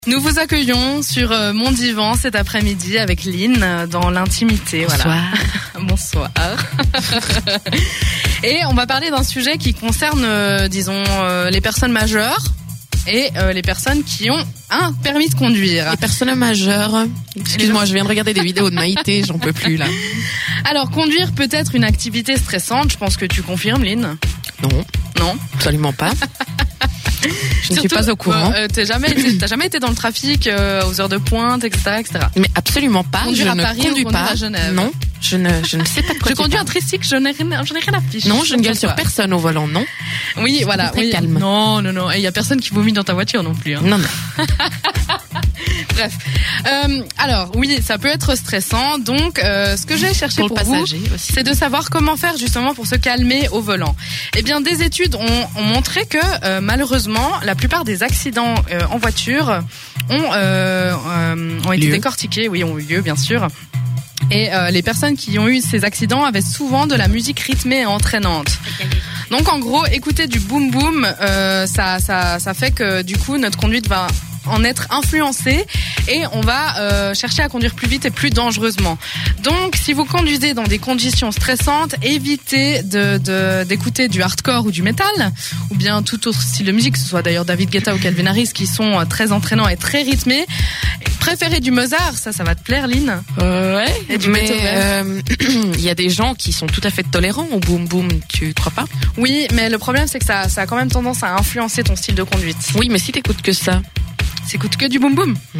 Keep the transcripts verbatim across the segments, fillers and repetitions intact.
Nous vous accueillons sur euh, mon divan cet après-midi avec Lynn euh, dans l'intimité. Bonsoir. Voilà. Bonsoir. Et on va parler d'un sujet qui concerne, euh, disons, euh, les personnes majeures et euh, les personnes qui ont un permis de conduire. Les personnes majeures. Excuse-moi, je viens de regarder des vidéos de Maïté, j'en peux plus là. Alors, conduire peut être une activité stressante. Je pense que tu confirmes, Lynn. Non. Non. Absolument pas. Je ne Surtout, suis pas au courant. Euh, t'as jamais été, t'as jamais été dans le trafic euh, aux heures de pointe, et cetera, et cetera. Mais absolument pas. Conduire je à ne Paris conduis ou conduire pas. à Genève. Non, je ne, je ne sais pas de quoi Je tu conduis un parles. tricycle, je n'ai rien, je n'ai rien à fiche. Non, je ne gueule sur personne au volant, non. Oui, Je voilà. suis très Oui. calme. Non, non, non. Et il y a personne qui vomit dans ta voiture non plus. Hein. Non, non. Bref. Euh, alors, oui, ça peut être stressant. Donc, euh, ce que j'ai cherché Pour pour, le vous, passager aussi. c'est de savoir comment faire justement pour se calmer au volant. Eh bien, des études ont, ont montré que euh, malheureusement, la plupart des accidents euh, en voiture ont, euh, euh, ont été Lieu. décortiqués. Oui, ont eu lieu, bien sûr. Et euh, les personnes qui ont eu ces accidents avaient souvent de la musique rythmée et entraînante. Donc en gros, écouter du boom boom, euh, ça, ça, ça fait que du coup notre conduite va en être influencée et on va euh, chercher à conduire plus vite et plus dangereusement. Donc si vous conduisez dans des conditions stressantes, évitez de, de, d'écouter du hardcore ou du métal ou bien tout autre style de musique, que ce soit d'ailleurs David Guetta ou Calvin Harris qui sont euh, très entraînants et très rythmés. Préférez du Mozart, ça, ça va te plaire, Lynn. Euh, ouais. Et du mais Beethoven. euh, il y a des gens qui sont tout à fait tolérants au boom boom. Tu crois pas? Oui, mais le problème c'est que ça, ça a quand même tendance à influencer ton style de conduite. Oui, mais si t'écoutes que ça. S'écoute que du boom boom. Hmm.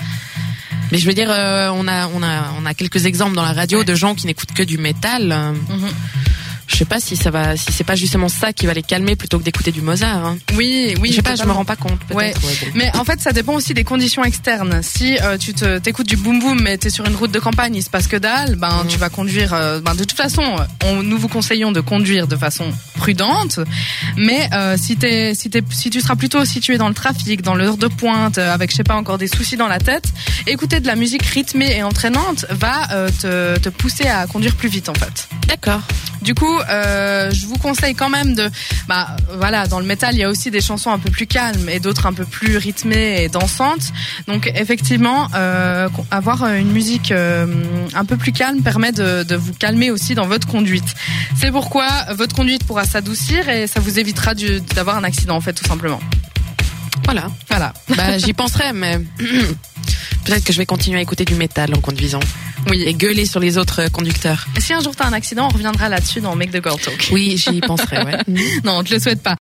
Mais je veux dire, euh, on a, on a, on a quelques exemples dans la radio de gens qui n'écoutent que du métal. Euh, Mm-hmm. Je sais pas si ça va, si c'est pas justement ça qui va les calmer plutôt que d'écouter du Mozart. Hein. Oui, oui. Je sais pas, je me totalement. rends pas compte. Peut-être. Ouais. Ouais, bon. Mais en fait, ça dépend aussi des conditions externes. Si euh, tu te t'écoutes du boom boom, mais t'es sur une route de campagne, il se passe que dalle, ben Mhm. tu vas conduire. Euh, ben de toute façon, on, nous vous conseillons de conduire de façon prudente. Mais euh, si t'es, si t'es, si tu seras plutôt situé dans le trafic, dans l'heure de pointe, euh, avec je sais pas encore des soucis dans la tête, écouter de la musique rythmée et entraînante va euh, te, te pousser à conduire plus vite en fait. D'accord. Du coup, euh, je vous conseille quand même de, bah voilà, dans le métal, il y a aussi des chansons un peu plus calmes et d'autres un peu plus rythmées et dansantes. Donc effectivement, euh, avoir une musique euh, un peu plus calme permet de, de vous calmer aussi dans votre conduite. C'est pourquoi votre conduite pourra s'adoucir et ça vous évitera du, d'avoir un accident en fait, tout simplement. Voilà. Voilà. Bah, j'y penserai, mais peut-être que je vais continuer à écouter du métal en conduisant. Oui. Et gueuler sur les autres conducteurs. Et si un jour t'as un accident, on reviendra là-dessus dans Make the Girl Talk. Oui, j'y penserai, ouais. Non, on te le souhaite pas.